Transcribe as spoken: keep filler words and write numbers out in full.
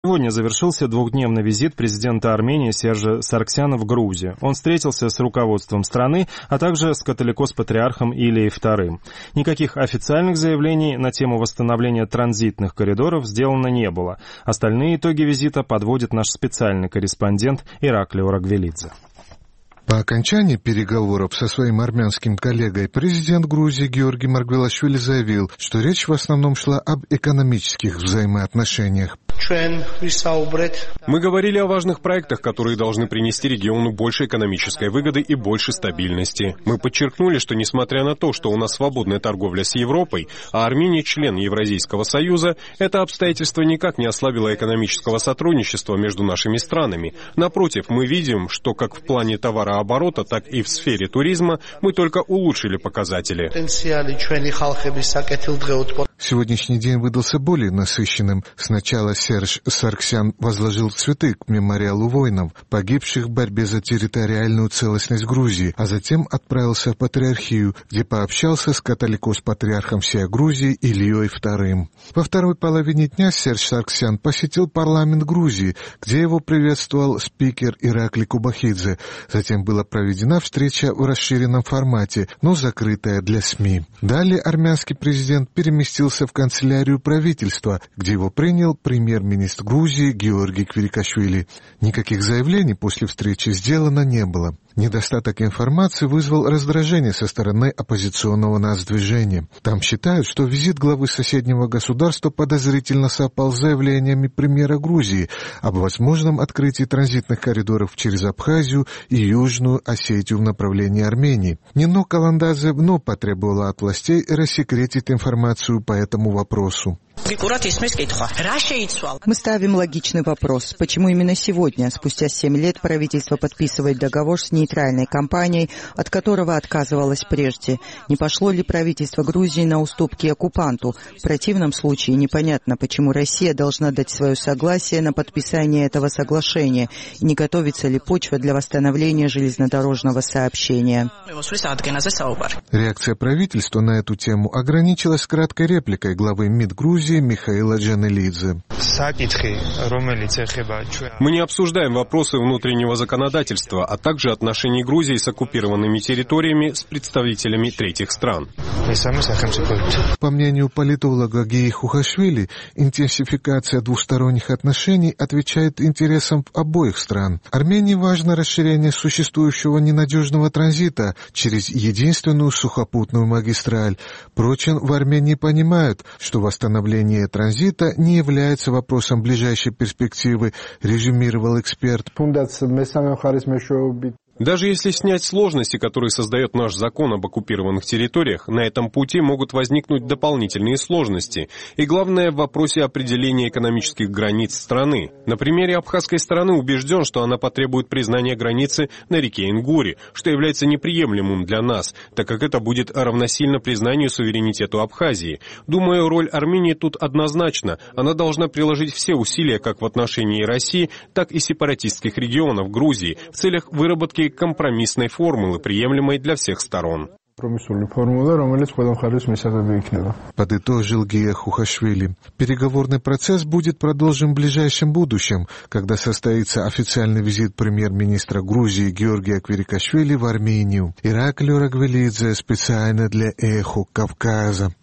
Сегодня завершился двухдневный визит президента Армении Сержа Саргсяна в Грузию. Он встретился с руководством страны, а также с католикос-патриархом Илией вторым. Никаких официальных заявлений на тему восстановления транзитных коридоров сделано не было. Остальные итоги визита подводит наш специальный корреспондент Ираклий Орагвелидзе. По окончании переговоров со своим армянским коллегой президент Грузии Георгий Маргвелашвили заявил, что речь в основном шла об экономических взаимоотношениях. Мы говорили о важных проектах, которые должны принести региону больше экономической выгоды и больше стабильности. Мы подчеркнули, что несмотря на то, что у нас свободная торговля с Европой, а Армения член Евразийского союза, это обстоятельство никак не ослабило экономического сотрудничества между нашими странами. Напротив, мы видим, что как в плане товарооборота, так и в сфере туризма мы только улучшили показатели. Сегодняшний день выдался более насыщенным. Сначала Серж Саргсян возложил цветы к мемориалу воинов, погибших в борьбе за территориальную целостность Грузии, а затем отправился в Патриархию, где пообщался с католикос-патриархом всей Грузии Илией вторым. Во второй половине дня Серж Саргсян посетил парламент Грузии, где его приветствовал спикер Ираклий Кубахидзе. Затем была проведена встреча в расширенном формате, но закрытая для СМИ. Далее армянский президент переместился в канцелярию правительства, где его принял премьер-министр Грузии Георгий Квирикашвили. Никаких заявлений после встречи сделано не было. Недостаток информации вызвал раздражение со стороны оппозиционного нацдвижения. Там считают, что визит главы соседнего государства подозрительно совпал с заявлениями премьера Грузии об возможном открытии транзитных коридоров через Абхазию и Южную Осетию в направлении Армении. Нино Каландадзе вновь потребовала от властей рассекретить информацию по этому вопросу. Мы ставим логичный вопрос. Почему именно сегодня, спустя семь лет, правительство подписывает договор с нейтральной компанией, от которого отказывалось прежде? Не пошло ли правительство Грузии на уступки оккупанту? В противном случае непонятно, почему Россия должна дать свое согласие на подписание этого соглашения, и не готовится ли почва для восстановления железнодорожного сообщения. Реакция правительства на эту тему ограничилась краткой репликой главы МИД Грузии Михаила Джанелидзе. Мы не обсуждаем вопросы внутреннего законодательства, а также отношений Грузии с оккупированными территориями с представителями третьих стран. По мнению политолога Геи Хухашвили, интенсификация двусторонних отношений отвечает интересам обоих стран. Армении важно расширение существующего ненадежного транзита через единственную сухопутную магистраль. Впрочем, в Армении понимают, что восстановление транзита не является вопросом ближайшей перспективы, резюмировал эксперт. Даже если снять сложности, которые создает наш закон об оккупированных территориях, на этом пути могут возникнуть дополнительные сложности. И главное в вопросе определения экономических границ страны. На примере абхазской стороны убежден, что она потребует признания границы на реке Ингури, что является неприемлемым для нас, так как это будет равносильно признанию суверенитету Абхазии. Думаю, роль Армении тут однозначна. Она должна приложить все усилия как в отношении России, так и сепаратистских регионов Грузии в целях выработки компромиссной формулы, приемлемой для всех сторон. Подытожил Гея Хухашвили. Переговорный процесс будет продолжен в ближайшем будущем, когда состоится официальный визит премьер-министра Грузии Георгия Квирикашвили в Армению. Ираклий Орагвелидзе специально для Эхо Кавказа.